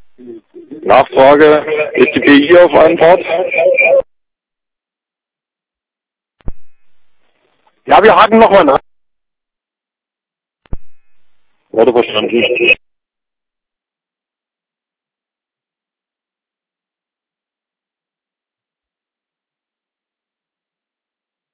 Nachfrage, ist die PI auf Anfahrt? Ja, wir haken nochmal nach. Wurde verstanden.